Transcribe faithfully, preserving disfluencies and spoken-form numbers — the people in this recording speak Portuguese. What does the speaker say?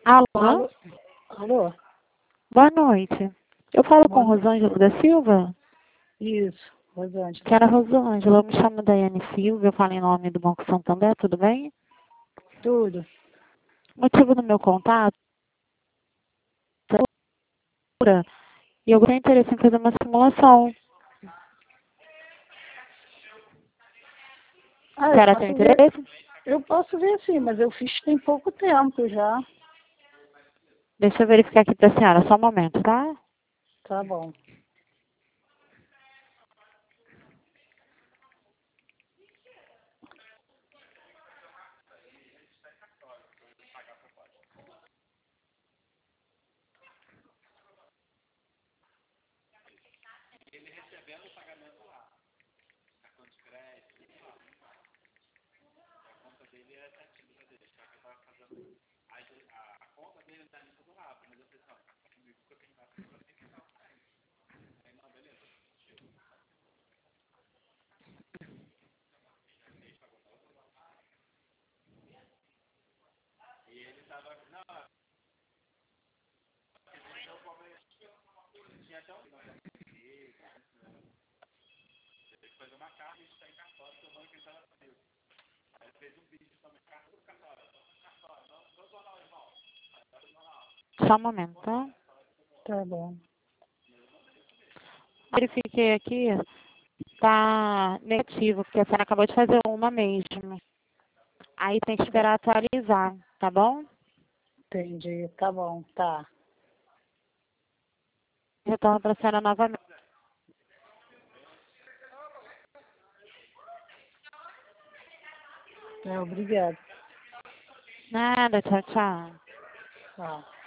Alô? Alô? Alô? Boa noite. Eu falo com Boa noite. Rosângela da Silva? Isso, Rosângela. Quero Rosângela, eu me chamo Daiane Silva, eu falo em nome do Banco Santander, tudo bem? Tudo. O motivo do meu contato é e eu tenho interesse em fazer uma simulação. Ah, A eu senhora tem posso ver. interesse? Eu posso ver sim, mas eu fiz tem pouco tempo já. Deixa eu verificar aqui para a senhora, só um momento, tá? Tá bom. Só um momento, tá? Tá bom. Verifiquei aqui, tá negativo, porque a senhora acabou de fazer uma mesmo. Aí tem que esperar atualizar, tá bom? Entendi. Tá bom. Tá. Retorno para a senhora novamente. É, obrigado. Nada, tchau, tchau. Tá.